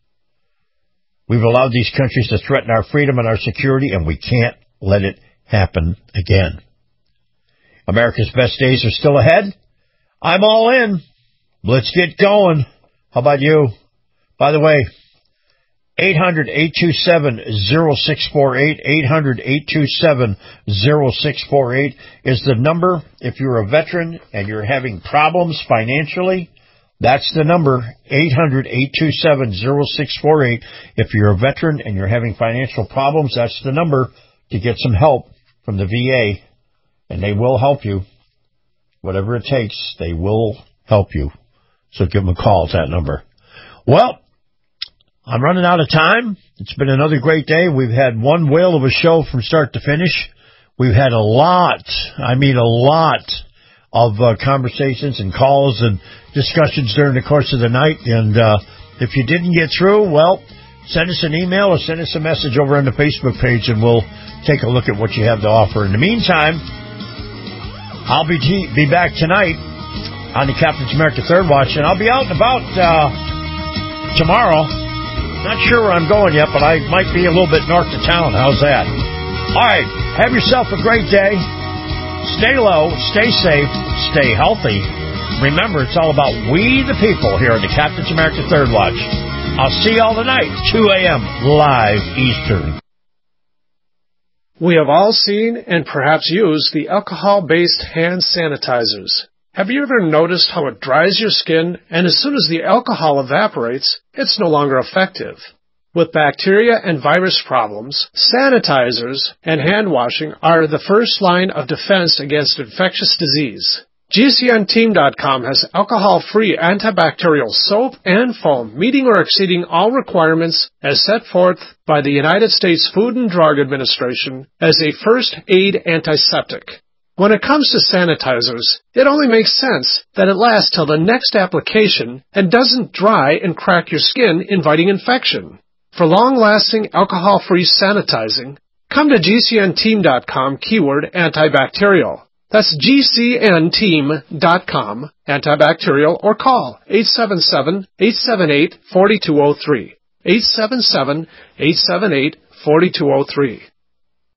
We've allowed these countries to threaten our freedom and our security, and we can't let it happen again. America's best days are still ahead. I'm all in. Let's get going. How about you? By the way, eight hundred, eight two seven, zero six four eight, eight hundred, eight two seven, zero six four eight is the number. If you're a veteran and you're having problems financially, that's the number, eight hundred, eight two seven, zero six four eight. If you're a veteran and you're having financial problems, that's the number to get some help from the V A, and they will help you. Whatever it takes, they will help you. So give them a call at that number. Well, I'm running out of time. It's been another great day. We've had one whale of a show from start to finish. We've had a lot, I mean a lot, of uh, conversations and calls and discussions during the course of the night. And uh, if you didn't get through, well, send us an email or send us a message over on the Facebook page, and we'll take a look at what you have to offer. In the meantime, I'll be t- be back tonight on the Captain's America Third Watch, and I'll be out and about uh, tomorrow. Not sure where I'm going yet, but I might be a little bit north of town. How's that? All right. Have yourself a great day. Stay low, stay safe, stay healthy. Remember, it's all about we the people here at the Captain's America Third Watch. I'll see you all tonight, two a.m. live Eastern. We have all seen and perhaps used the alcohol-based hand sanitizers. Have you ever noticed how it dries your skin, and as soon as the alcohol evaporates, it's no longer effective? With bacteria and virus problems, sanitizers and hand washing are the first line of defense against infectious disease. G C N team dot com has alcohol-free antibacterial soap and foam meeting or exceeding all requirements as set forth by the United States Food and Drug Administration as a first aid antiseptic. When it comes to sanitizers, it only makes sense that it lasts till the next application and doesn't dry and crack your skin, inviting infection. For long-lasting alcohol-free sanitizing, come to G C N team dot com keyword antibacterial. That's G C N team dot com, antibacterial, or call eight seven seven, eight seven eight, four two zero three, eight seven seven, eight seven eight, four two zero three.